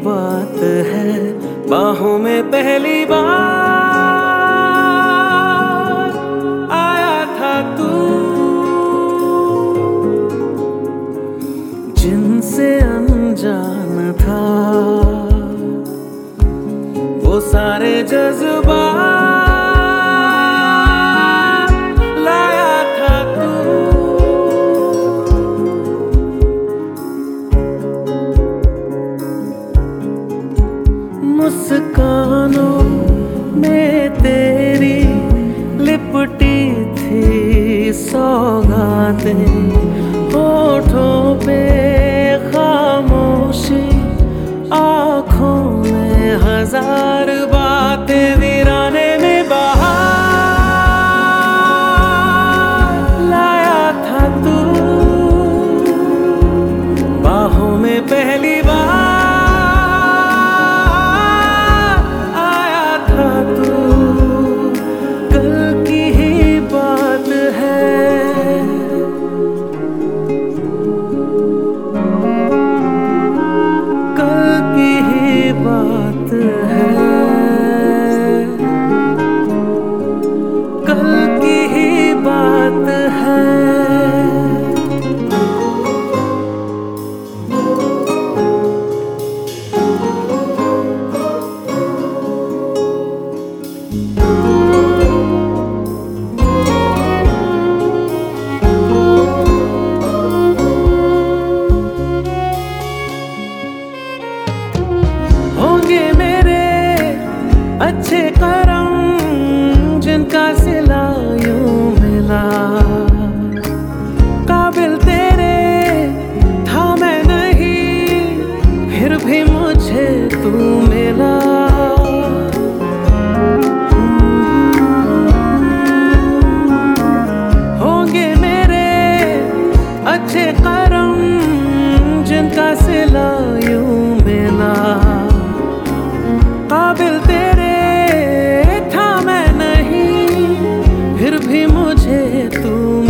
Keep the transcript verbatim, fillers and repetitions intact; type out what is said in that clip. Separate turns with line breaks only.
बात है, बाहों में पहली बार आया था तू, जिनसे अनजान था वो सारे जज्बात लाया था तू। मुस्कानों में तेरी लिपटी थी सौगातें, होठों पे खामोशी, आँखों में हजार बातें, वीराने में बहार लाया था तू, बाहों में पहली बार आया था तू। कल की ही बात है, कल की ही बात है, कल की ही बात है। होंगे मेरे अच्छे करम जिनका सिला यूं मिला, काबिल तेरे था मैं नहीं, फिर भी मुझे तू मिला। होंगे मेरे अच्छे करम जिनका सिला यूं मिला, काबिल तेरे था मैं नहीं, फिर भी मुझे तू